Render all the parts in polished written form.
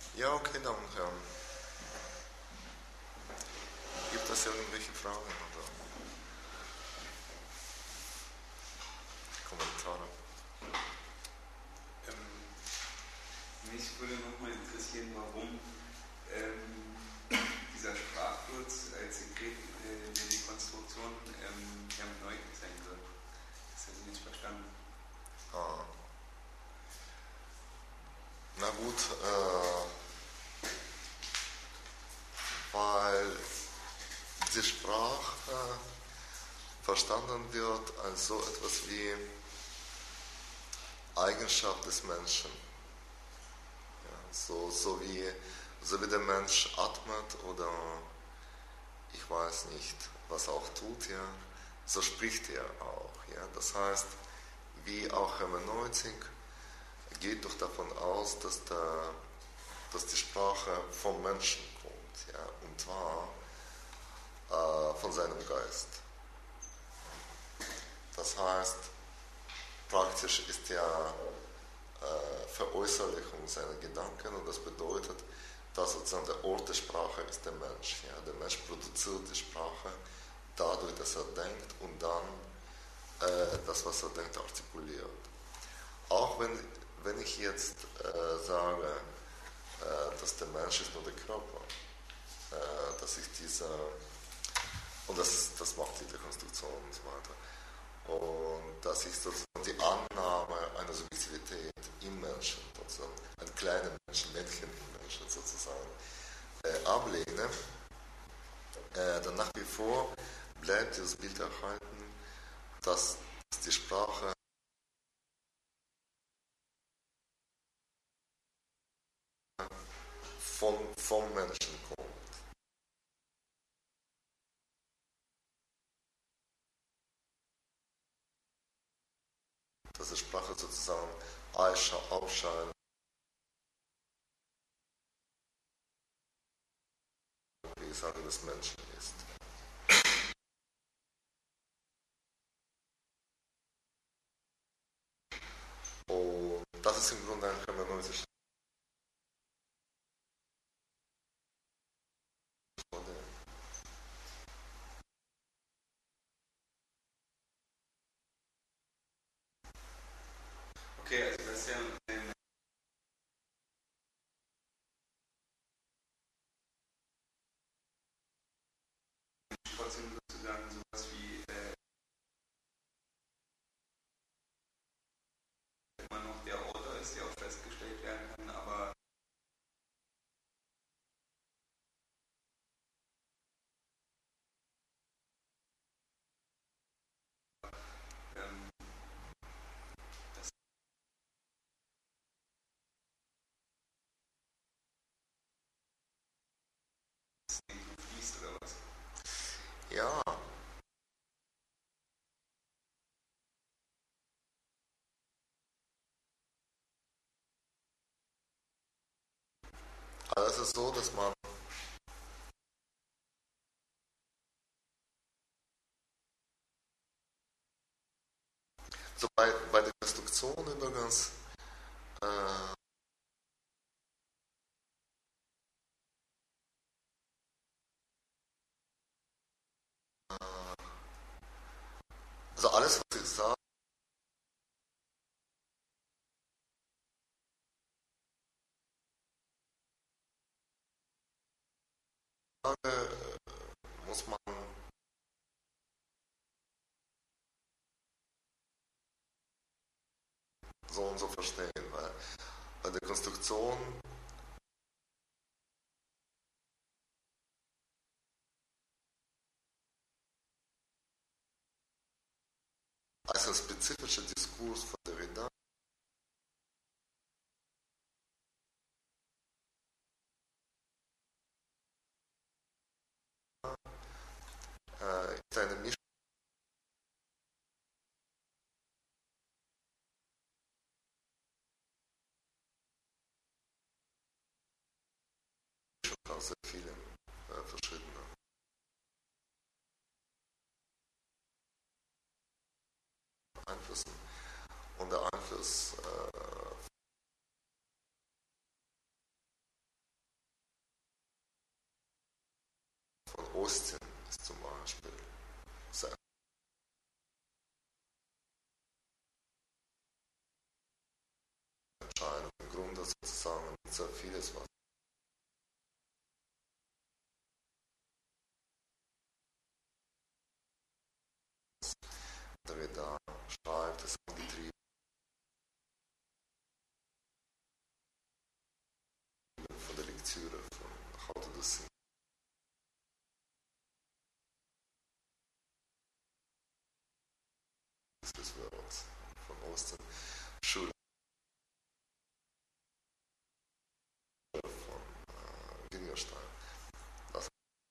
Ja, okay, Damen und Herren. Gibt es irgendwelche Fragen oder Kommentare? Mich würde nochmal interessieren, warum dieser Sprachfluss als Sekret der Dekonstruktion hermeneutik sein soll. Das habe ich nicht verstanden. Ah. Na gut, weil die Sprache verstanden wird als so etwas wie Eigenschaft des Menschen. Ja, so wie der Mensch atmet oder ich weiß nicht, was er auch tut, ja, so spricht er auch. Ja. Das heißt, wie auch Hermeneutik geht doch davon aus, dass die Sprache vom Menschen kommt, ja, und zwar von seinem Geist. Das heißt, praktisch ist ja Veräußerlichung seiner Gedanken und das bedeutet, dass sozusagen der Ort der Sprache ist der Mensch. Ja. Der Mensch produziert die Sprache dadurch, dass er denkt und dann das, was er denkt, artikuliert. Auch wenn ich jetzt sage, dass der Mensch ist nur der Körper, dass ich und das macht die Dekonstruktion und so weiter. Und dass ich sozusagen die Annahme einer Subjektivität im Menschen, sozusagen ein kleines Menschen, Mädchen im Menschen sozusagen, ablehne, dann nach wie vor bleibt dieses Bild erhalten, dass die Sprache vom Menschen kommt. Dass die Sprache sozusagen Ausscheiden, wie ich sage, des Menschen ist. Und das ist im Grunde ein hermeneutisches Modell. Okay, also das ist ja trotzdem sozusagen sowas wie immer noch der Autor ist, der auch festgestellt werden kann, aber ähm, das nicht so fließt oder was. Ja, also es ist so, dass man so bei der Konstruktion übrigens also alles, was ich sage, muss man so und so verstehen, weil bei der Konstruktion als ein spezifischer Diskurs von Derrida ist eine Mischung aus sehr vielen verschiedenen Einflüssen. Und der Einfluss Austin ist zum Beispiel sehr entscheidend. Im Grunde sozusagen sehr vieles, was da schreibt, ist angetrieben von der Lektüre von How to do things des Worlds von Austin, Schule von Wittgenstein. Das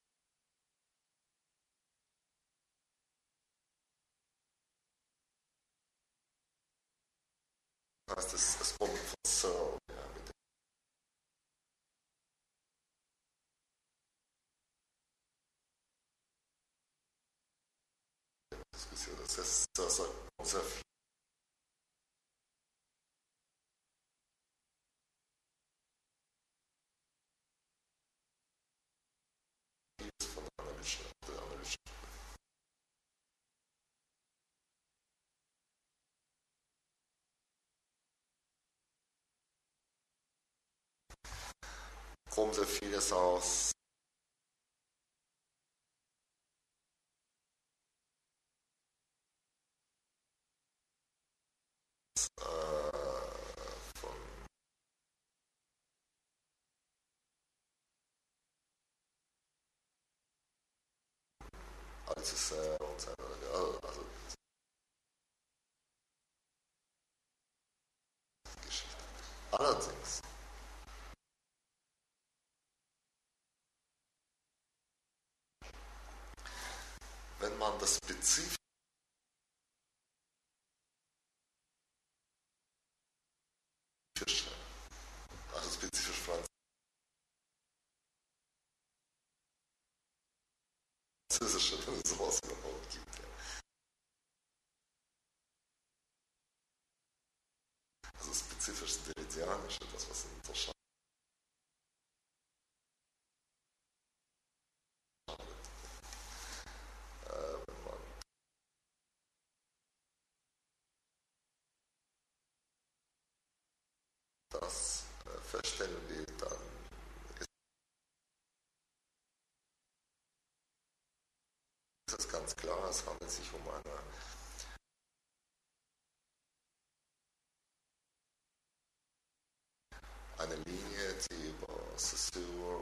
heißt, es kommt von Searle, ja, mit der Diskussion. Das heißt, sehr viel von der analytischen. Kommt sehr vieles aus von Althusser und so weiter. Also Geschichte. Allerdings, wenn man das spezifische, also spezifisch französische, wenn es sowas überhaupt gibt, ja. Also spezifisch derridianische, das was unterscheidet, wenn man das feststellen will, dann ist es ganz klar, es handelt sich um eine Linie, die über Saussure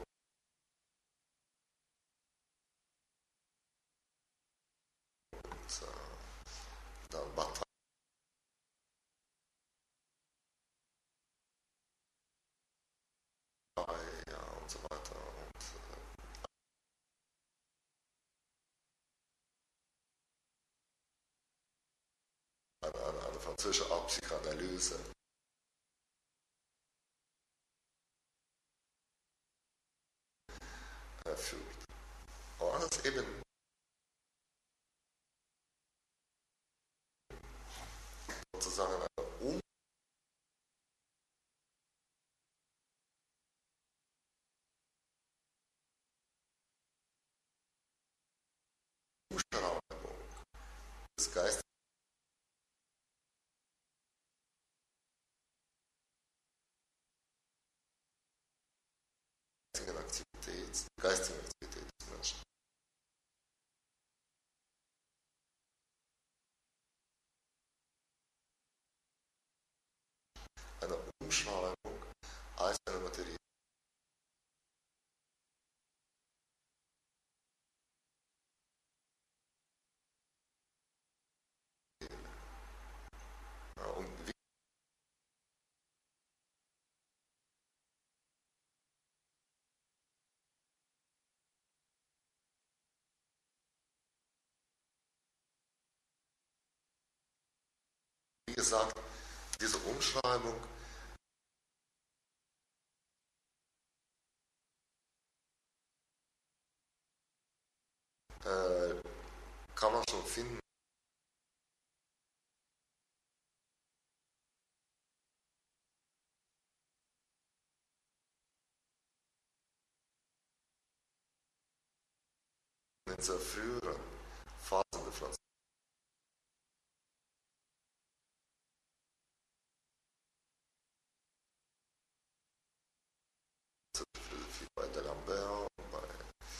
und dann Bataille, ja, und so weiter und eine französische Art Psychoanalyse führt. Aber das ist eben sozusagen eine Umschreibung des geistigen Aktivität des Menschen. Eine Umschreibung als eine Materie. Ja, und wie gesagt, diese Umschreibung kann man schon finden. den sehr früheren Phasen der französischen Philosophie, bei D'Alembert und bei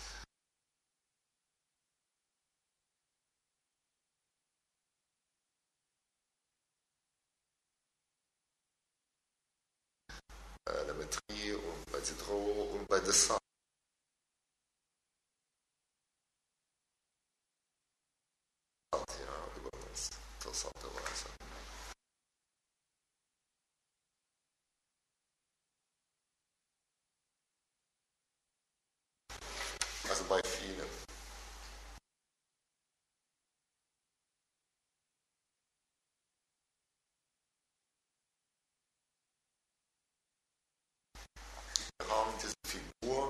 Lametrie und bei Diderot und bei Descartes. Ja, übrigens, interessanterweise. Also bei vielen. Wir haben diese Figur,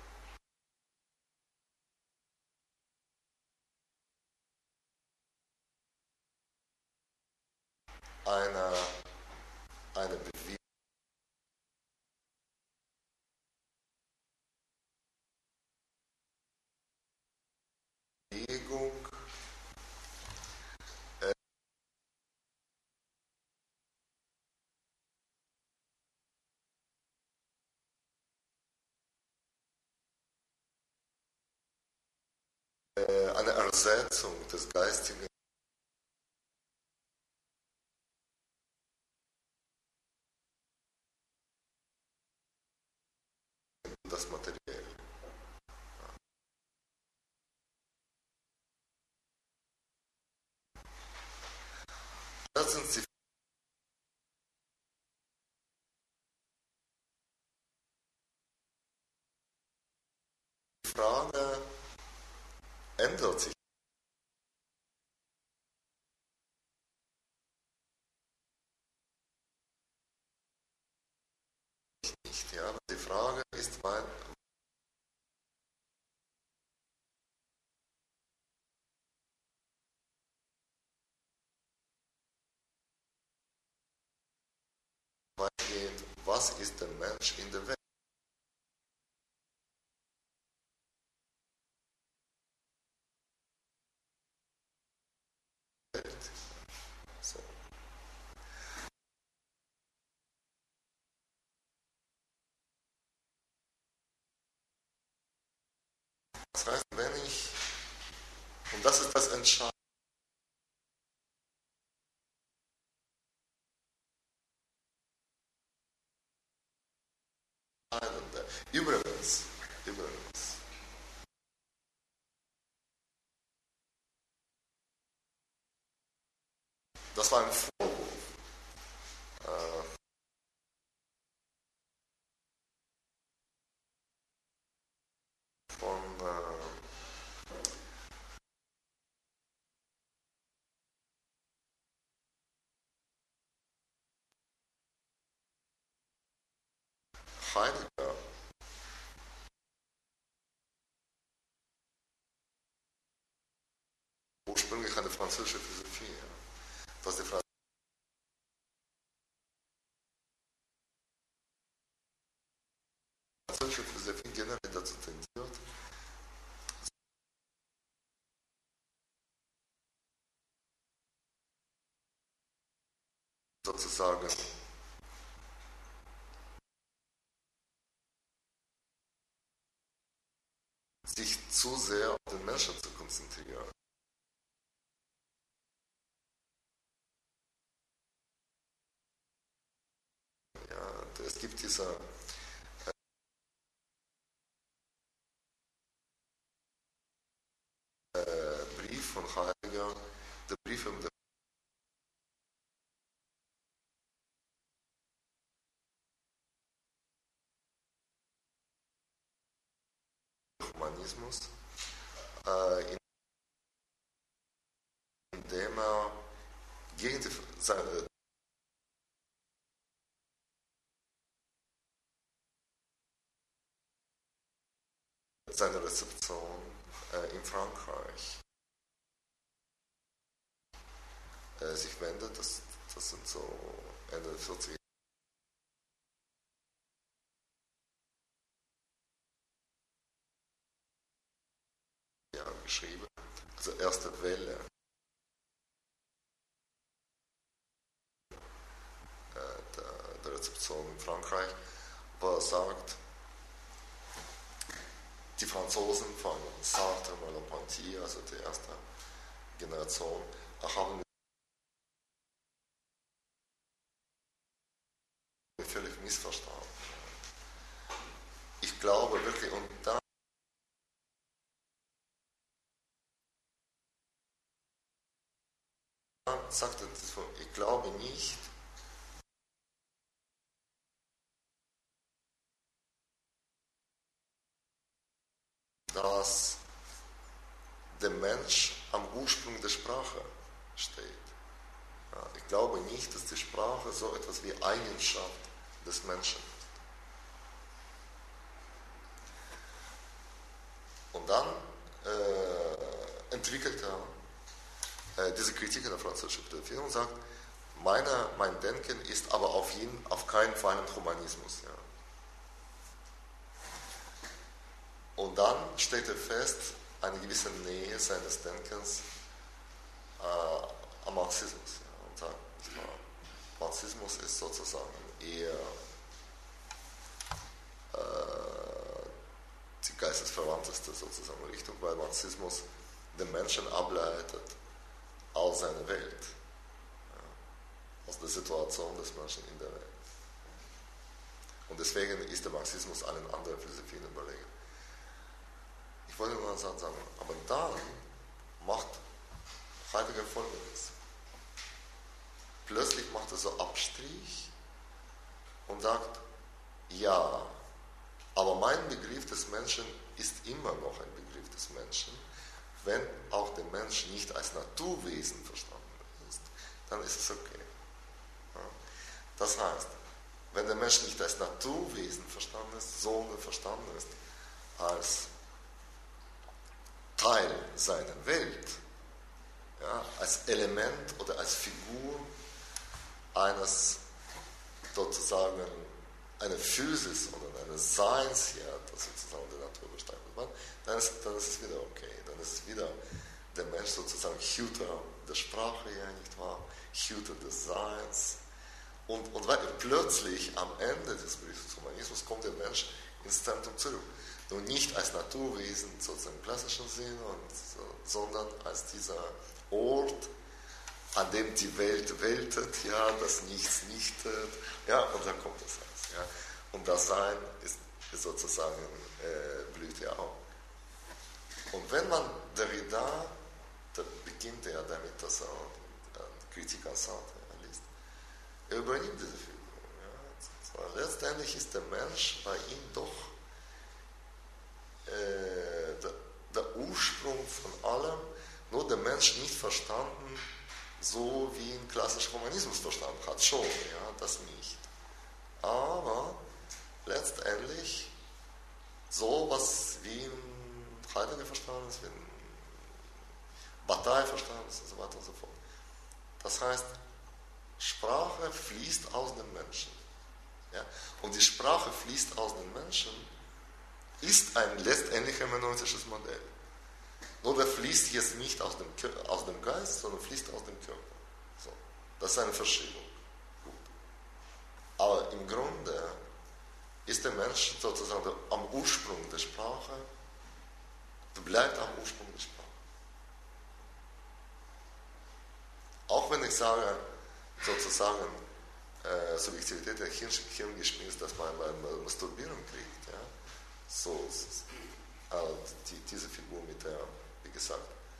eine Bewegung, eine Ersetzung des Geistigen in das Materielle. Das sind die Frage, ändert sich nicht. Ja? Die Frage ist, was ist der Mensch in der Welt? So. Das heißt, wenn ich, und das ist das Entscheidende, übrigens, das war ein Vorwurf von Heidegger, ursprünglich eine französische Philosophie, dass die französische Philosophie generell dazu tendiert, sozusagen sich zu sehr auf den Menschen zu konzentrieren. Ja, es gibt dieser Brief von Heidegger, der Brief um den Humanismus, in dem er gegen seine Rezeption in Frankreich sich wendet. Das sind so Ende der 40er Jahre. geschrieben, also erste Welle der Rezeption in Frankreich, wo er sagt, die Franzosen von Sartre, Merleau-Ponty, also die erste Generation, haben mich völlig missverstanden. Ich glaube wirklich, und dann sagt er, ich glaube nicht, dass der Mensch am Ursprung der Sprache steht. Ja, ich glaube nicht, dass die Sprache so etwas wie Eigenschaft des Menschen ist. Und dann entwickelt er diese Kritik in der französischen Philosophie und sagt, mein Denken ist aber auf keinen Fall ein Humanismus. Ja. Und dann stellt er fest, eine gewisse Nähe seines Denkens am Marxismus. Ja, und sagt, Marxismus ist sozusagen eher die geistesverwandteste sozusagen Richtung, weil Marxismus den Menschen ableitet aus seiner Welt, ja, aus der Situation des Menschen in der Welt. Und deswegen ist der Marxismus allen anderen Philosophien überlegen. Ich wollte nur sagen, aber dann macht Heidegger Folgendes. Plötzlich macht er so Abstrich und sagt, ja, aber mein Begriff des Menschen ist immer noch ein Begriff des Menschen, wenn auch der Mensch nicht als Naturwesen verstanden ist, dann ist es okay. Ja. Das heißt, wenn der Mensch nicht als Naturwesen verstanden ist, sondern verstanden ist als Teil seiner Welt, ja, als Element oder als Figur eines sozusagen einer Physis oder eines Seinsherd, das sozusagen der Natur gestaltet wird, dann ist es wieder okay. Dann ist es wieder der Mensch sozusagen Hüter der Sprache, ja, nicht wahr? Hüter des Seins. Und weil plötzlich am Ende des Begriffs des Humanismus kommt der Mensch ins Zentrum zurück. Nur nicht als Naturwesen sozusagen im klassischen Sinn, sondern als dieser Ort, an dem die Welt weltet, ja, das Nichts nichtet, ja, und dann kommt das alles. Ja. Und das Sein ist sozusagen, blüht ja auch. Und wenn man Derrida, da beginnt er damit, dass er Kritik an Sartre liest, er übernimmt diese Figur. Ja. Letztendlich ist der Mensch bei ihm doch der Ursprung von allem, nur der Mensch nicht verstanden, so wie ein klassischer Humanismus verstanden hat. Schon, ja, das nicht. Aber letztendlich so was wie ein Heidegger verstanden ist, wie ein Bataille verstanden ist und so weiter und so fort. Das heißt, Sprache fließt aus dem Menschen. Ja? Und die Sprache fließt aus dem Menschen ist ein letztendlich hermeneutisches Modell. Nur der fließt jetzt nicht aus dem Geist, sondern fließt aus dem Körper. So. Das ist eine Verschiebung. Gut. Aber im Grunde ist der Mensch sozusagen am Ursprung der Sprache, bleibt am Ursprung der Sprache. Auch wenn ich sage, sozusagen, Subjektivität der Hirngespinst, dass man beim Masturbieren kriegt, ja? So, diese Figur mit der, wie gesagt,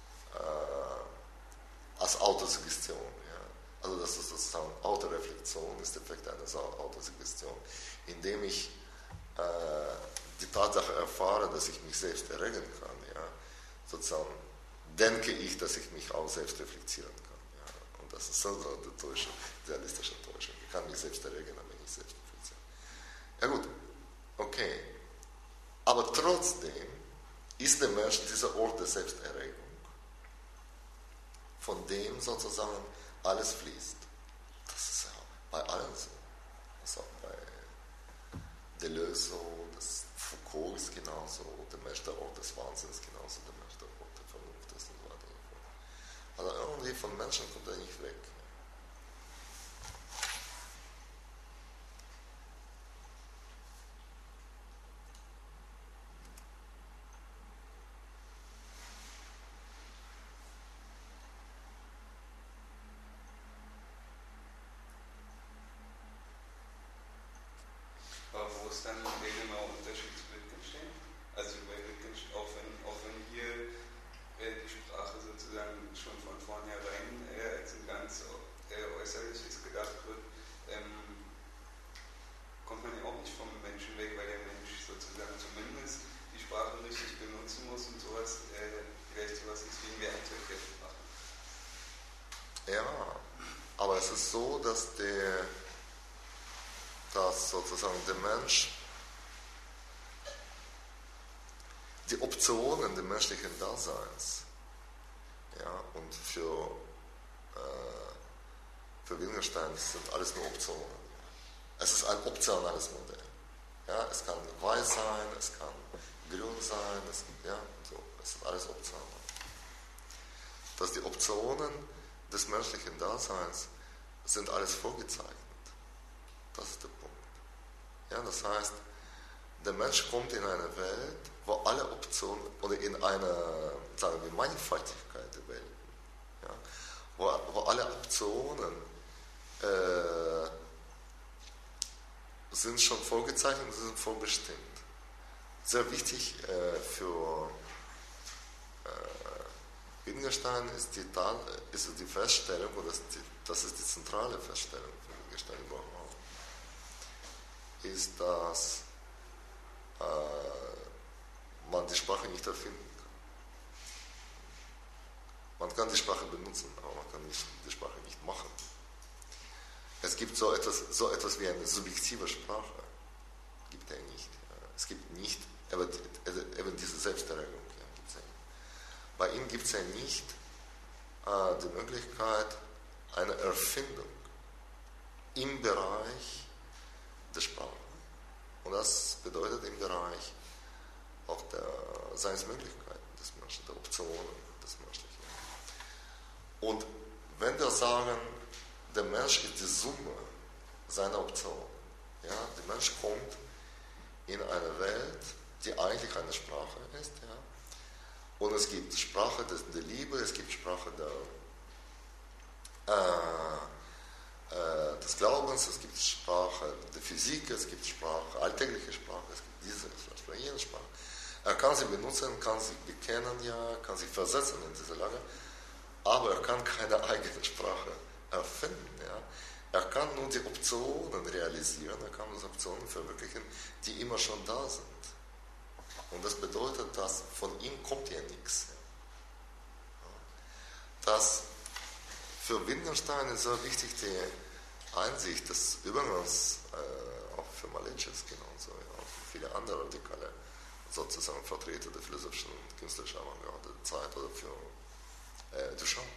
als Autosuggestion. Ja? Also das ist sozusagen Autoreflexion, ist der Effekt einer Autosuggestion, indem ich die Tatsache erfahre, dass ich mich selbst erregen kann. Ja? Sozusagen denke ich, dass ich mich auch selbst reflektieren kann. Ja? Und das ist so eine Täuschung, realistische Täuschung. Ich kann mich selbst erregen, aber nicht selbst reflektieren. Ja gut, okay. Aber trotzdem ist der Mensch dieser Ort der Selbsterregung, von dem sozusagen alles fließt. Das ist ja bei allen so. Das ist auch bei Deleuze so, das Foucault ist genauso, der Mensch der Ort des Wahnsinns genauso, der Mensch der Ort der Gottes und so weiter und so fort. Also irgendwie von Menschen kommt er nicht weg. Aber wo ist dann der genaue Unterschied zu Wittgenstein? Also bei Wittgenstein, auch wenn hier die Sprache sozusagen schon von vornherein als ein ganz Äußerliches gedacht wird, kommt man ja auch nicht vom Menschen weg, weil der Mensch sozusagen zumindest die Sprache richtig benutzen muss und sowas, vielleicht sowas ist wie ein Werkzeug der Sprache. Ja, aber es ist so, dass sozusagen der Mensch die Optionen des menschlichen Daseins, ja, und für Wittgenstein sind alles nur Optionen. Es ist ein optionales Modell. Ja, es kann weiß sein, es kann grün sein, es sind alles Optionen. Dass die Optionen des menschlichen Daseins sind alles vorgezeichnet. Das ist der Punkt. Ja, das heißt, der Mensch kommt in eine Welt, wo alle Optionen, oder in eine, sagen wir, Mannigfaltigkeit der Welt, ja, wo alle Optionen sind schon vorgezeichnet und sind vorbestimmt. Sehr wichtig für Wittgenstein ist die Feststellung, oder das ist die zentrale Feststellung von Wittgenstein überhaupt, ist, dass man die Sprache nicht erfinden kann. Man kann die Sprache benutzen, aber man kann die Sprache nicht machen. Es gibt so etwas wie eine subjektive Sprache. Gibt es nicht. Es gibt nicht, eben diese Selbsterregung. Ja, gibt's ja. Bei ihm gibt es ja nicht die Möglichkeit einer Erfindung im Bereich der Sprache. Und das bedeutet im Bereich auch der Seinsmöglichkeiten des Menschen, der Optionen des Menschlichen. Und wenn wir sagen, der Mensch ist die Summe seiner Optionen, ja, der Mensch kommt in eine Welt, die eigentlich eine Sprache ist, ja, und es gibt Sprache der Liebe, es gibt Sprache des Glaubens, es gibt Sprache der Physik, es gibt Sprache, alltägliche Sprache, es gibt diese Sprache, jene Sprache. Er kann sie benutzen, kann sie bekennen, ja, kann sich versetzen in diese Lage, aber er kann keine eigene Sprache erfinden. Ja. Er kann nur die Optionen realisieren, er kann diese Optionen verwirklichen, die immer schon da sind. Und das bedeutet, dass von ihm kommt ja nichts. Das für Wittgenstein ist sehr wichtig die Einsicht, dass übrigens auch für Malechev genauso, ja, auch für viele andere radikale sozusagen Vertreter der philosophischen und künstlerischen Avantgarde der Zeit oder für Duchamp.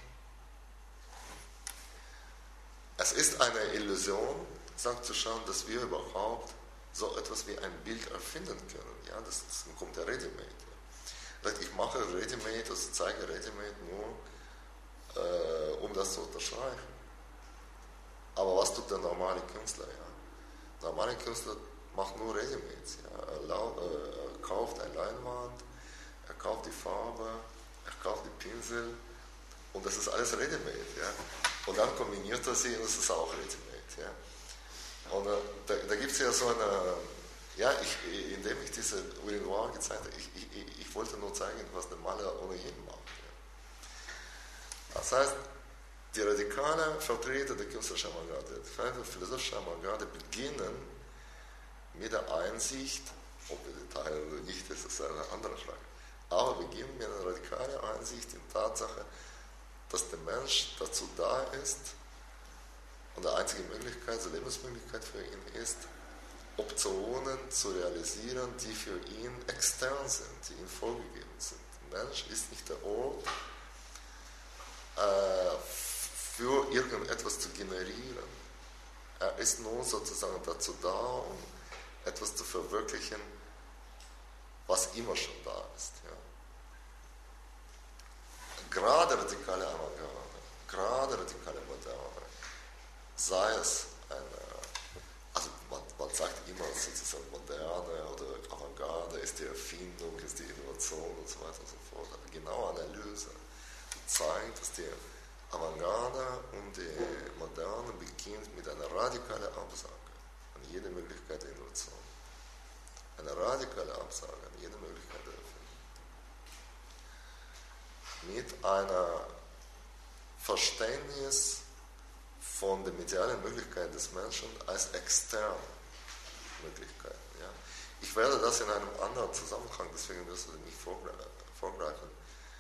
Es ist eine Illusion, sagt Duchamp, dass wir überhaupt so etwas wie ein Bild erfinden können. Ja, das kommt der Ready-Made. Ja. Ich mache Ready-Made, also zeige Ready-Made nur, um das zu unterstreichen. Aber was tut der normale Künstler? Ja? Der normale Künstler macht nur Ready-Mades. Ja? Er kauft eine Leinwand, er kauft die Farbe, er kauft die Pinsel und das ist alles Ready-Made. Ja? Und dann kombiniert er sie und es ist auch Ready-Made. Ja? Und da gibt es ja so eine, ja, indem ich diese Urinoir gezeigt habe, ich wollte nur zeigen, was der Maler ohnehin macht. Ja? Das heißt, die radikalen Vertreter der künstlerischen Avantgarde, die philosophische Avantgarde beginnen mit der Einsicht, ob wir die teilen oder nicht, das ist eine andere Frage, aber beginnen mit einer radikalen Einsicht in Tatsache, dass der Mensch dazu da ist und die einzige Möglichkeit, die Lebensmöglichkeit für ihn ist, Optionen zu realisieren, die für ihn extern sind, die ihm vorgegeben sind. Der Mensch ist nicht der Ort, für irgendetwas zu generieren. Er ist nur sozusagen dazu da, um etwas zu verwirklichen, was immer schon da ist. Ja. gerade radikale Avantgarde, gerade radikale Moderne, sei es also man sagt immer sozusagen Moderne oder Avantgarde ist die Erfindung, ist die Innovation und so weiter und so fort. Aber genaue Analyse zeigt, dass die Avantgarde und die Moderne beginnt mit einer radikalen Absage an jede Möglichkeit der Innovation. Eine radikale Absage an jede Möglichkeit der Erfindung. Mit einem Verständnis von den medialen Möglichkeiten des Menschen als externe Möglichkeiten. Ja. Ich werde das in einem anderen Zusammenhang, deswegen wirst du nicht vorgreifen,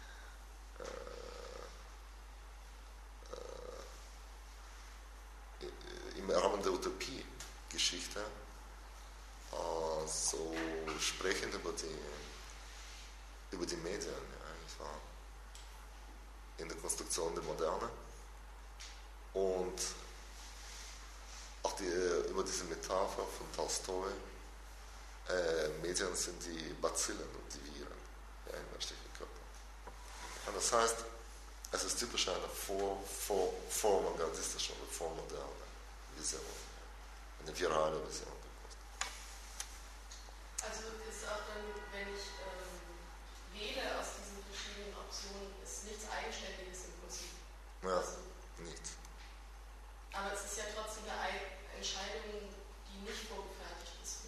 im Rahmen der Utopie-Geschichte so sprechen über die Medien, ja, in der Konstruktion der Moderne und auch über diese Metapher von Tolstoi, Medien sind die Bazillen und die Viren, ja, im menschlichen Körper. Und das heißt, es ist typisch eine vormodernistische oder vormoderne Vision, eine virale Vision. Also ist auch dann, wenn ich wähle aus diesen verschiedenen Optionen, ist nichts Eigenständiges im Prinzip. Ja, also, nichts. Aber es ist ja trotzdem eine Entscheidung, die nicht vorgefertigt ist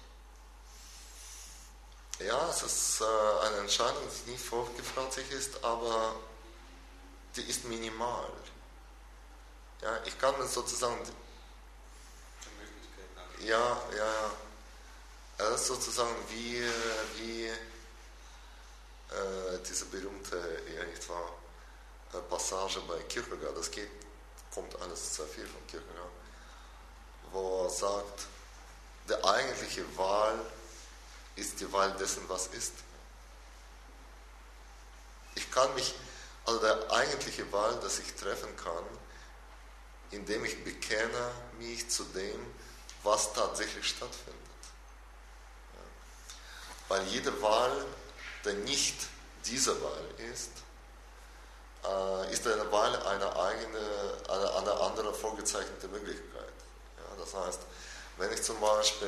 vielleicht. Ja, es ist eine Entscheidung, die nicht vorgefertigt ist, aber die ist minimal. Ja, ich kann mir sozusagen... Ja. Es ist sozusagen wie diese berühmte Passage bei Kierkegaard, kommt alles sehr viel von Kierkegaard, wo er sagt, die eigentliche Wahl ist die Wahl dessen, was ist. Der eigentliche Wahl, das ich treffen kann, indem ich bekenne mich zu dem, was tatsächlich stattfindet. Weil jede Wahl, die nicht diese Wahl ist eine Wahl eine andere vorgezeichnete Möglichkeit. Ja, das heißt, wenn ich zum Beispiel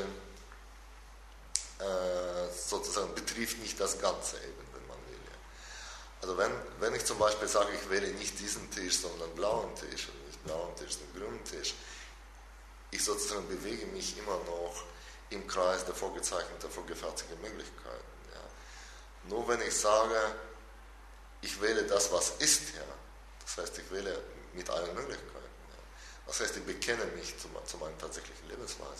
sozusagen betrifft nicht das Ganze eben, wenn man will. Ja. Also wenn ich zum Beispiel sage, ich wähle nicht diesen Tisch, sondern einen blauen Tisch, oder nicht blauen Tisch, sondern einen grünen Tisch, ich sozusagen bewege mich immer noch im Kreis der vorgezeichneten, vorgefertigten Möglichkeiten. Ja. Nur wenn ich sage, ich wähle das, was ist, ja, das heißt, ich wähle mit allen Möglichkeiten. Ja. Das heißt, ich bekenne mich zu meiner tatsächlichen Lebensweise.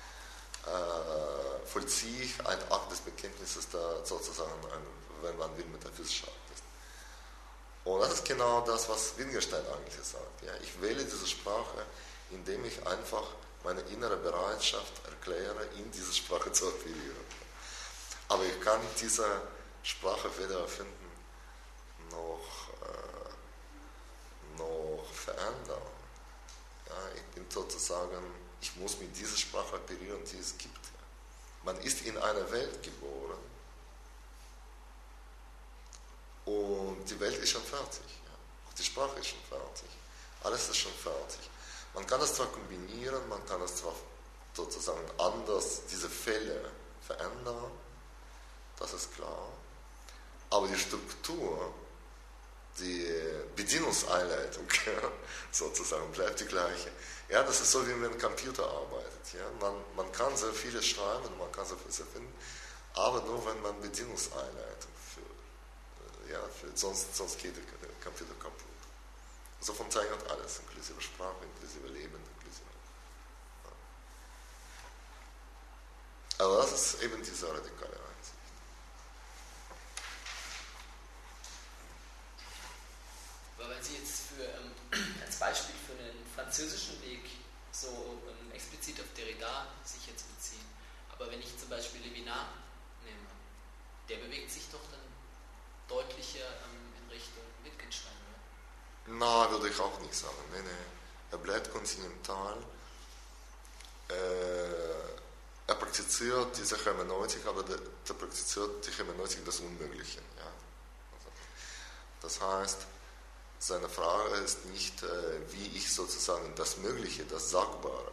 Vollziehe ich einen Akt des Bekenntnisses, der sozusagen, wenn man will, Metaphysischer Akt ist. Und das ist genau das, was Wittgenstein eigentlich sagt. Ja. Ich wähle diese Sprache, indem ich einfach meine innere Bereitschaft erkläre, in diese Sprache zu operieren. Aber ich kann diese Sprache weder erfinden, noch verändern. Ja, ich bin sozusagen, ich muss mit dieser Sprache operieren, die es gibt. Man ist in einer Welt geboren und die Welt ist schon fertig. Ja. Auch die Sprache ist schon fertig. Alles ist schon fertig. Man kann es zwar kombinieren, man kann es zwar sozusagen anders, diese Fälle verändern, das ist klar, aber die Struktur, die Bedienungseinleitung sozusagen bleibt die gleiche. Ja, das ist so, wie wenn ein Computer arbeitet. Ja. Man kann sehr vieles schreiben und man kann sehr vieles erfinden, aber nur wenn man Bedienungseinleitung führt. Ja, sonst geht der Computer kaputt. So funktioniert alles, inklusive Sprache, inklusive Leben, inklusive. Ja. Aber das ist eben diese radikale Einsicht. Aber wenn Sie jetzt als Beispiel für einen französischen Weg so explizit auf Derrida sich jetzt beziehen, aber wenn ich zum Beispiel Levinas nehme, der bewegt sich doch dann deutlicher in Richtung Wittgenstein, oder? Na, würde ich auch nicht sagen. Nee. Er bleibt kontinental. Er praktiziert diese Hermeneutik, aber der praktiziert die Hermeneutik des Unmöglichen. Ja. Also, Das heißt, seine Frage ist nicht, wie ich sozusagen das Mögliche, das Sagbare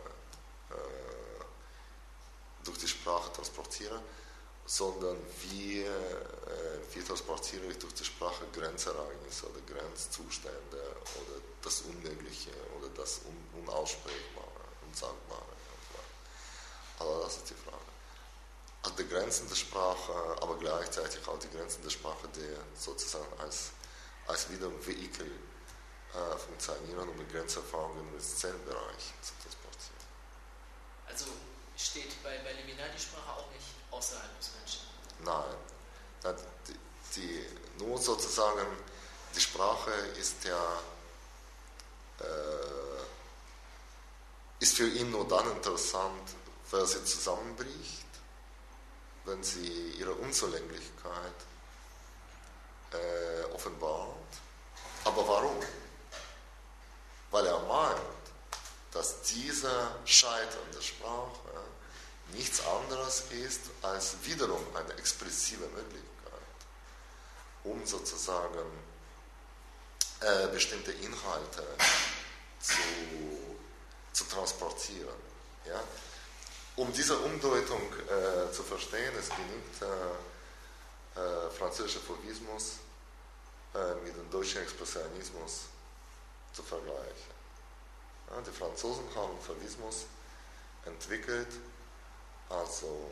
durch die Sprache transportiere, sondern wie transportiere ich durch die Sprache Grenzereignisse oder Grenzzustände oder das Unmögliche oder das Unaussprechbare, Unsagbare. Also das ist die Frage. Also die Grenzen der Sprache, aber gleichzeitig auch die Grenzen der Sprache, die sozusagen als wiederum Vehikel funktionieren, um die Grenzerfahrungen im Szenenbereich zu transportieren. Also steht bei Levinas die Sprache auch nicht außerhalb des Menschen? Nein. Nur sozusagen, die Sprache ist ja ist für ihn nur dann interessant, wenn sie zusammenbricht, wenn sie ihre Unzulänglichkeit offenbart. Aber warum? Weil er meint, dass dieser Scheitern der Sprache nichts anderes ist als wiederum eine expressive Möglichkeit, um sozusagen bestimmte Inhalte zu transportieren. Ja? Um diese Umdeutung zu verstehen, es genügt französischer Fauvismus mit dem deutschen Expressionismus zu vergleichen. Ja, die Franzosen haben Fauvismus entwickelt, also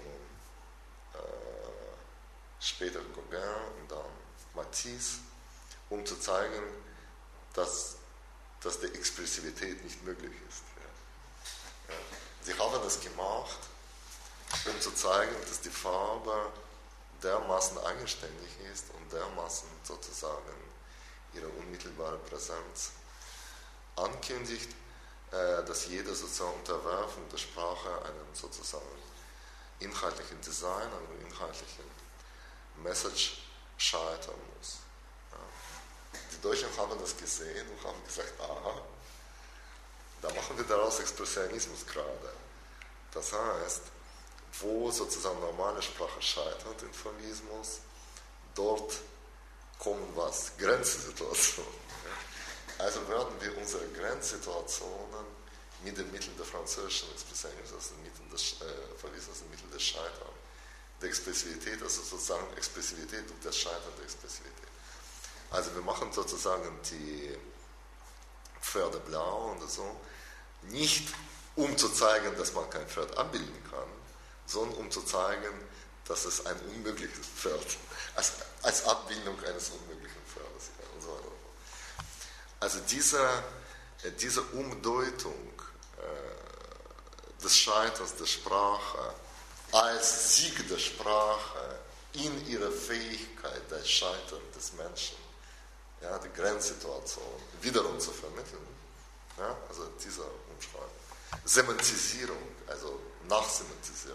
später Gauguin und dann Matisse, um zu zeigen, dass die Expressivität nicht möglich ist. Ja. Ja. Sie haben es gemacht, um zu zeigen, dass die Farbe dermaßen eigenständig ist und dermaßen sozusagen ihre unmittelbare Präsenz ankündigt, dass jede sozusagen Unterwerfung der Sprache einem sozusagen inhaltlichen Design, einem inhaltlichen Message scheitern muss. Ja. Die Deutschen haben das gesehen und haben gesagt, aha, da machen wir daraus Expressionismus gerade. Das heißt, wo sozusagen normale Sprache scheitert im Fauvismus, dort kommen was? Grenzsituationen. Also werden wir unsere Grenzsituationen mit den Mitteln der französischen Expressionismus, also den Mitteln des Fauvismus, den Mitteln des Scheiterns, der Expressivität, also sozusagen Expressivität durch das Scheitern der Expressivität. Also wir machen sozusagen die Pferde blau und so, nicht um zu zeigen, dass man kein Pferd abbilden kann, sondern um zu zeigen, dass es ein unmögliches Pferd, als Abbildung eines unmöglichen Pferdes und so weiter. Also diese Umdeutung des Scheiterns der Sprache als Sieg der Sprache in ihrer Fähigkeit, das Scheitern des Menschen, ja, die Grenzsituation wiederum zu vermitteln, ja, also dieser Umschreibung. Semantisierung, also Nachsemantisierung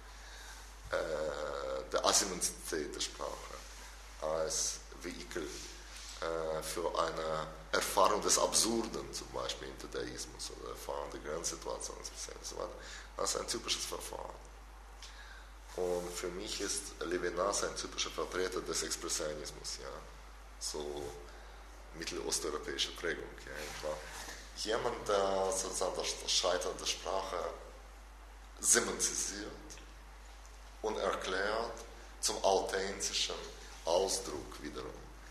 der Asementizität der Sprache als Vehikel für eine Erfahrung des Absurden, zum Beispiel im Dadaismus oder Erfahrung der Grenzsituation und so weiter. Das ist ein typisches Verfahren. Und für mich ist Levinas ein typischer Vertreter des Expressionismus, ja, so mittelosteuropäische Prägung. Ja, jemand, der sozusagen das Scheitern der Sprache semantisiert und erklärt zum authentischen Ausdruck wiederum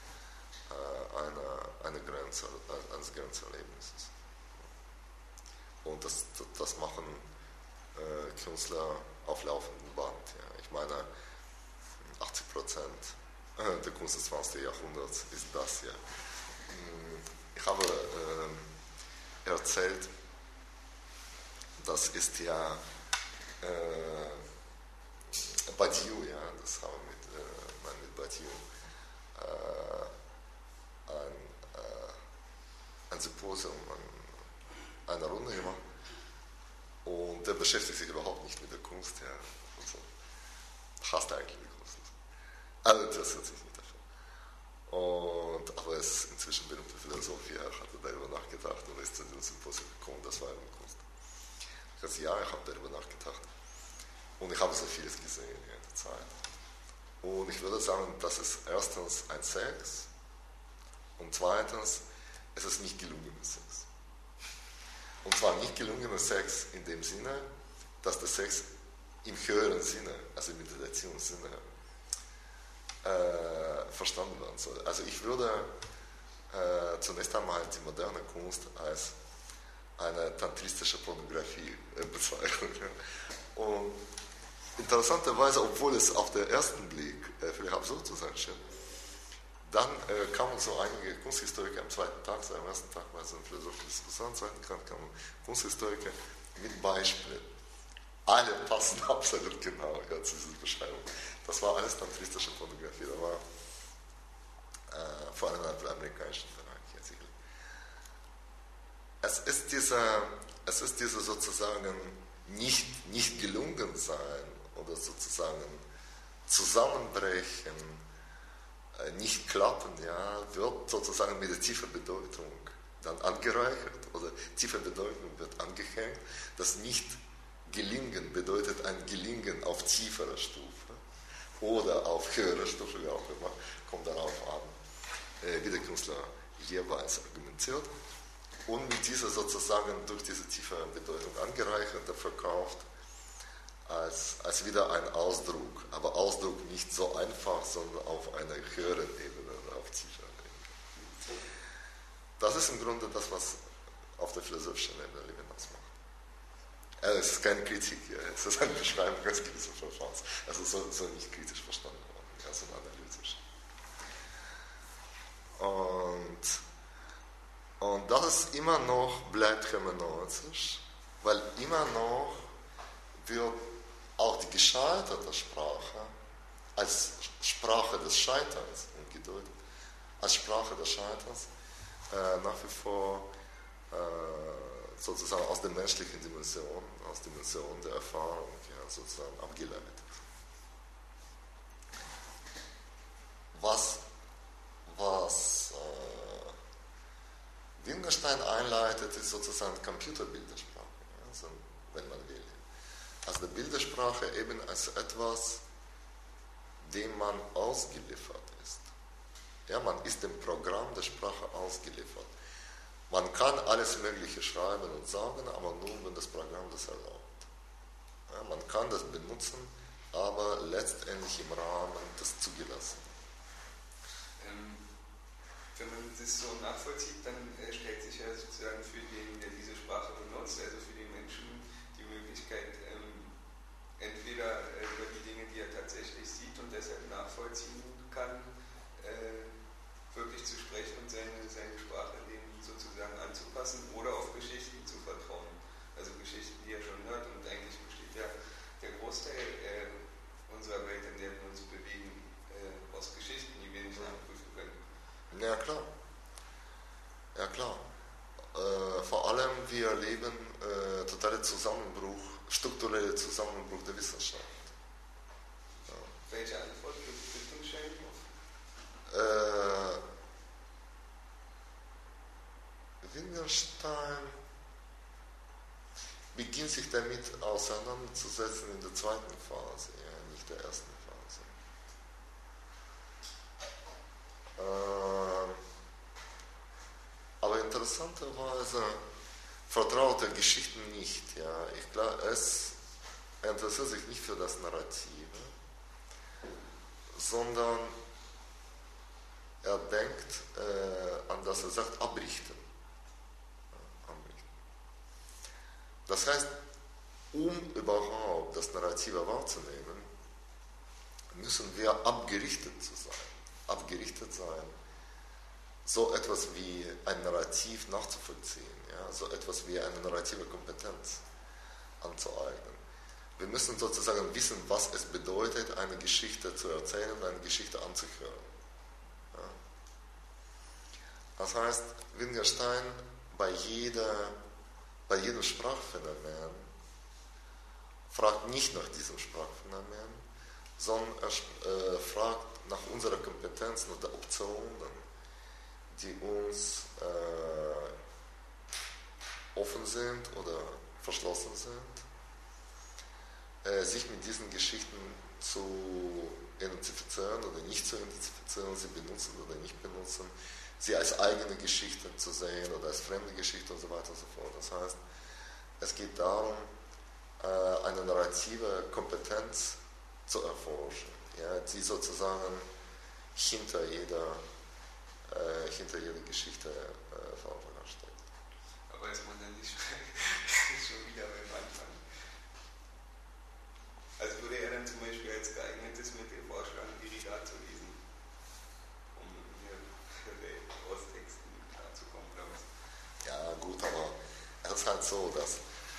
eines Grenzerlebnisses. Und das machen Künstler auf laufendem Band. Ja. Ich meine, 80% der Kunst des 20. Jahrhunderts ist das ja. Ich habe erzählt, das ist ja Badiou, ja, das haben wir mit Badiou ein Symposium, eine Runde gemacht. Und der beschäftigt sich überhaupt nicht mit der Kunst, ja, und so. Hasst eigentlich die Kunst. Also interessiert sich nicht dafür. Aber er ist inzwischen berühmter Philosoph, ja, hat er darüber nachgedacht und ist zu diesem Symposium gekommen, das war eine Kunst. Ich habe ja, ich habe darüber nachgedacht. Und ich habe so vieles gesehen in der Zeit. Und ich würde sagen, das ist erstens ein Sex Und zweitens, es ist nicht gelungener Sex. Und zwar nicht gelungener Sex in dem Sinne, dass der Sex im höheren Sinne, also im Meditationssinne, verstanden werden soll. Also ich würde zunächst einmal die moderne Kunst als eine tantristische Pornografie bezeichnen. Und interessanterweise, obwohl es auf den ersten Blick vielleicht absurd zu sein scheint, dann kamen so einige Kunsthistoriker am zweiten Tag, am ersten Tag war es eine philosophische Diskussion, am zweiten Tag kamen Kunsthistoriker mit Beispielen. Alle passen absolut genau zu dieser Beschreibung. Das war alles tantristische Pornografie, da war vor allem im amerikanischen Bereich. Es ist diese sozusagen nicht gelungen sein oder sozusagen zusammenbrechen, nicht klappen, ja, wird sozusagen mit der tiefen Bedeutung dann angereichert oder tiefe Bedeutung wird angehängt. Das Nicht-Gelingen bedeutet ein Gelingen auf tieferer Stufe oder auf höherer Stufe, wie auch immer, kommt darauf an, wie der Künstler jeweils argumentiert. Und mit dieser sozusagen durch diese tiefe Bedeutung angereichert, verkauft als wieder ein Ausdruck, aber Ausdruck nicht so einfach, sondern auf einer höheren Ebene oder auf tieferer Ebene. Das ist im Grunde das, was auf der philosophischen Ebene Levinas macht. Es ist keine Kritik, es ist eine Beschreibung des kritischen Verfahrens. Also so nicht kritisch verstanden worden, sondern analytisch. Und das ist immer noch, bleibt hermeneutisch, weil immer noch wird auch die gescheiterte Sprache als Sprache des Scheiterns gedeutet, als Sprache des Scheiterns nach wie vor sozusagen aus der menschlichen Dimension, aus der Dimension der Erfahrung sozusagen abgeleitet. Was Wittgenstein einleitet, ist sozusagen Computerbildersprache, also, wenn man will. Also die Bildersprache eben als etwas, dem man ausgeliefert ist. Ja, man ist dem Programm der Sprache ausgeliefert. Man kann alles Mögliche schreiben und sagen, aber nur, wenn das Programm das erlaubt. Ja, man kann das benutzen, aber letztendlich im Rahmen des Zugelassenen. Wenn man das so nachvollzieht, dann stellt sich ja sozusagen für den, der diese Sprache benutzt, also für den Menschen, die Möglichkeit, entweder über die Dinge, die er tatsächlich sieht und deshalb nachvollziehen kann, wirklich zu sprechen und seine Sprache dem sozusagen anzupassen oder auf Geschichten zu vertrauen. Also Geschichten, die er schon hört, und eigentlich besteht ja der Großteil unserer Welt, in der wir uns bewegen, aus Geschichten, die wir nicht nachprüfen können. Ja, klar. Ja, klar. Vor allem, wir erleben totale Zusammenbruch, strukturelle Zusammenbruch der Wissenschaft. Ja. Welche Antwort gibt Wittgenstein auf? Wittgenstein beginnt sich damit auseinanderzusetzen in der zweiten Phase, ja, nicht der ersten Phase. Aber interessanterweise vertraut er Geschichten nicht. Ja. Ich glaube, er interessiert sich nicht für das Narrative, sondern er denkt an das, er sagt, abrichten. Ja, abrichten. Das heißt, um überhaupt das Narrative wahrzunehmen, müssen wir abgerichtet sein, so etwas wie ein Narrativ nachzuvollziehen, ja, so etwas wie eine narrative Kompetenz anzueignen. Wir müssen sozusagen wissen, was es bedeutet, eine Geschichte zu erzählen, eine Geschichte anzuhören. Ja. Das heißt, Wittgenstein bei jedem Sprachphänomen fragt nicht nach diesem Sprachphänomen, sondern er fragt nach unserer Kompetenz, nach der Optionen, die uns offen sind oder verschlossen sind, sich mit diesen Geschichten zu identifizieren oder nicht zu identifizieren, sie benutzen oder nicht benutzen, sie als eigene Geschichten zu sehen oder als fremde Geschichten und so weiter und so fort. Das heißt, es geht darum, eine narrative Kompetenz zu erforschen, ja, die sozusagen hinter jeder Geschichte verborgen steht. Aber ist man dann nicht schon wieder beim Anfang? Also würde er dann zum Beispiel als geeignetes Mittel vorschlagen, Derrida zu lesen, um hier aus Texten klarzukommen oder was? Ja gut, aber es ist halt so, dass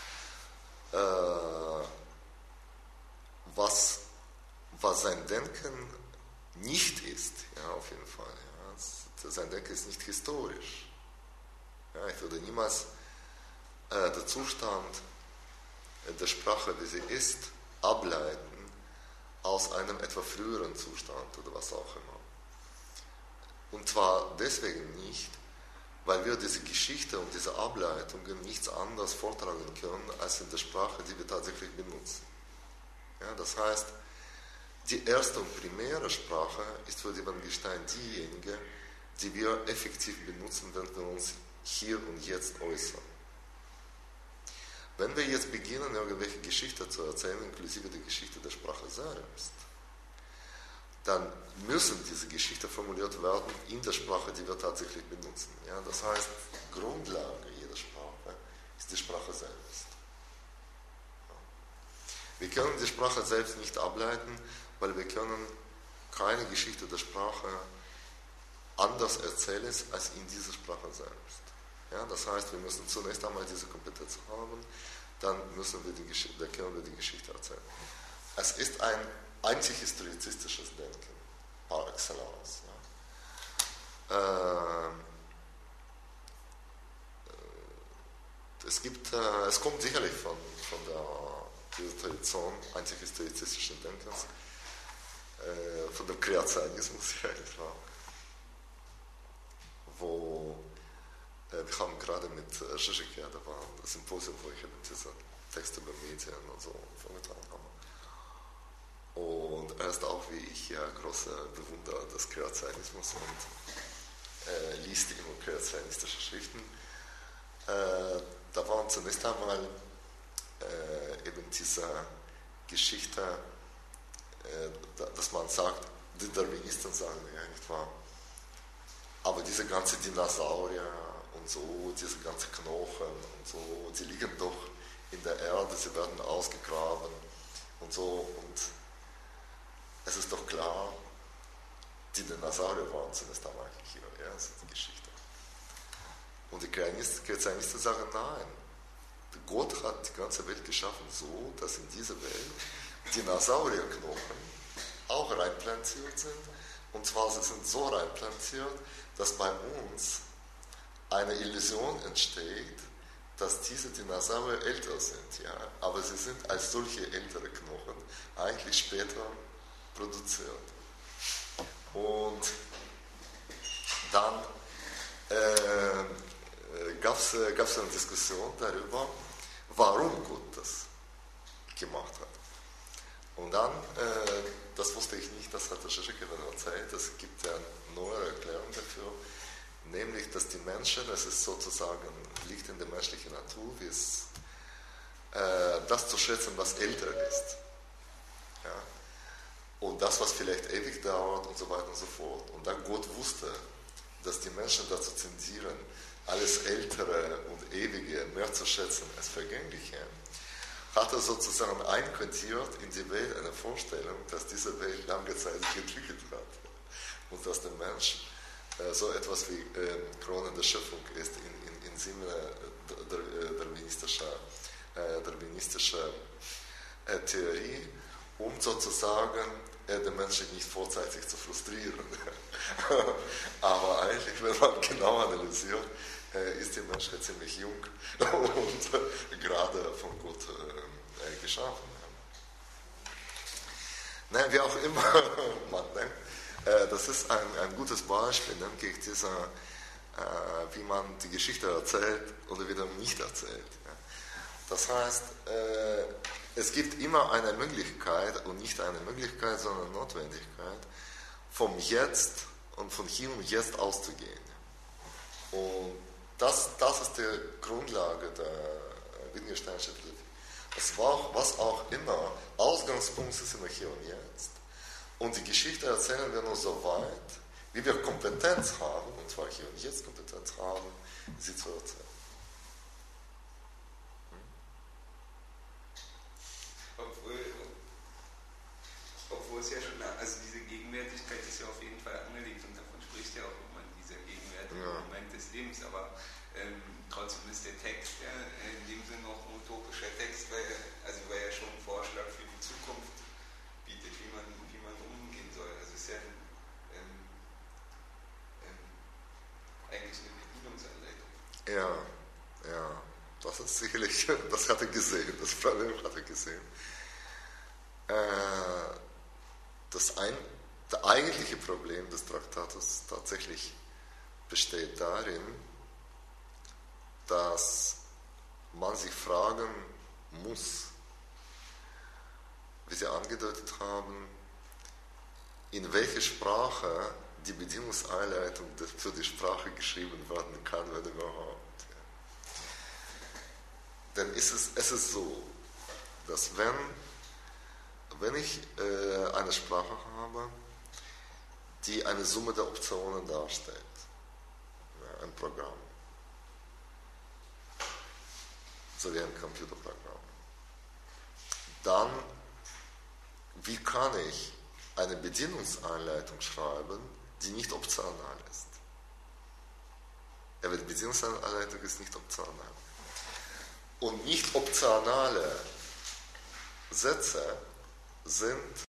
was sein Denken nicht ist, ja, auf jeden Fall. Ja, sein Denken ist nicht historisch. Ja, ich würde niemals den Zustand der Sprache, wie sie ist, ableiten aus einem etwa früheren Zustand oder was auch immer. Und zwar deswegen nicht, weil wir diese Geschichte und diese Ableitungen nichts anderes vortragen können, als in der Sprache, die wir tatsächlich benutzen. Ja, das heißt, die erste und primäre Sprache ist für die Wittgenstein diejenige, die wir effektiv benutzen, wenn wir uns hier und jetzt äußern. Wenn wir jetzt beginnen, irgendwelche Geschichten zu erzählen, inklusive der Geschichte der Sprache selbst, dann müssen diese Geschichten formuliert werden in der Sprache, die wir tatsächlich benutzen. Ja, das heißt, Grundlage jeder Sprache ist die Sprache selbst. Wir können die Sprache selbst nicht ableiten, weil wir können keine Geschichte der Sprache anders erzählen als in dieser Sprache selbst. Ja, das heißt, wir müssen zunächst einmal diese Kompetenz haben, dann können wir die Geschichte erzählen. Es ist ein antihistorizistisches Denken, par excellence. Ja. Es kommt sicherlich von dieser Tradition antihistorizistischen Denkens, von dem Kreationismus, ja, wo wir haben gerade mit Zizek, ja, da war ein Symposium, wo ich diese Texte über Medien und so vorgetragen habe. Und er ist auch wie ich ja großer Bewunderer des Kreationismus und liest immer kreationistische Schriften. Da war zunächst einmal eben diese Geschichte, dass man sagt, die Darwinisten sagen, ja, nicht wahr? Aber diese ganzen Dinosaurier und so, diese ganzen Knochen und so, die liegen doch in der Erde, sie werden ausgegraben und so. Und es ist doch klar, die Dinosaurier waren zunächst einmal hier, ja, das ist die Geschichte. Und die Kreationisten sagen, nein, Gott hat die ganze Welt geschaffen so, dass in dieser Welt Dinosaurierknochen auch reinplantiert sind. Und zwar, sie sind so reinplantiert, dass bei uns eine Illusion entsteht, dass diese Dinosaurier älter sind. Ja? Aber sie sind als solche ältere Knochen eigentlich später produziert. Und dann gab es eine Diskussion darüber, warum Gott das gemacht hat. Und dann, das wusste ich nicht, das hat der Zizek erzählt, es gibt ja eine neue Erklärung dafür, nämlich, dass die Menschen, es ist sozusagen, liegt in der menschlichen Natur, wie es, das zu schätzen, was älter ist. Ja? Und das, was vielleicht ewig dauert und so weiter und so fort. Und dann Gott wusste, dass die Menschen dazu tendieren, alles Ältere und Ewige mehr zu schätzen als Vergängliche, hat er sozusagen einquartiert in die Welt eine Vorstellung, dass diese Welt lange Zeit sich entwickelt hat und dass der Mensch so etwas wie Krone der Schöpfung ist im Sinne darwinistischer Theorie, um sozusagen den Menschen nicht vorzeitig zu frustrieren. Aber eigentlich, wenn man genau analysiert, ist die Menschheit ziemlich jung und gerade von Gott geschaffen. Nein, wie auch immer man denkt, das ist ein gutes Beispiel, denke ich, wie man die Geschichte erzählt oder wieder nicht erzählt. Das heißt, es gibt immer eine Möglichkeit und nicht eine Möglichkeit, sondern eine Notwendigkeit, vom Jetzt und von hier und jetzt auszugehen. Und das ist die Grundlage der Wittgensteinischen Philosophie. Was auch immer Ausgangspunkt ist immer hier und jetzt. Und die Geschichte erzählen wir nur so weit, wie wir Kompetenz haben, und zwar hier und jetzt Kompetenz haben, sie zu erzählen. Obwohl es ja schon, also diese Gegenwärtigkeit ist ja auf jeden Fall angelegt und davon spricht ja auch immer dieser gegenwärtige Moment des Lebens, aber trotzdem ist der Text ja in dem Sinne auch ein utopischer Text, weil er schon einen Vorschlag für die Zukunft bietet, wie man umgehen soll. Also es ist ja eigentlich eine Bedienungsanleitung. Ja, das ist sicherlich, das hat er gesehen, das Problem hat er gesehen. Das eigentliche Problem des Traktates tatsächlich besteht darin, dass man sich fragen muss, wie Sie angedeutet haben, in welcher Sprache die Bedienungseinleitung für die Sprache geschrieben werden kann, wenn überhaupt. Denn es ist so, dass wenn ich eine Sprache habe, die eine Summe der Optionen darstellt, ein Programm, so wie ein Computerprogramm, dann, wie kann ich eine Bedienungsanleitung schreiben, die nicht optional ist? Aber die Bedienungsanleitung ist nicht optional. Und nicht optionale Sätze sind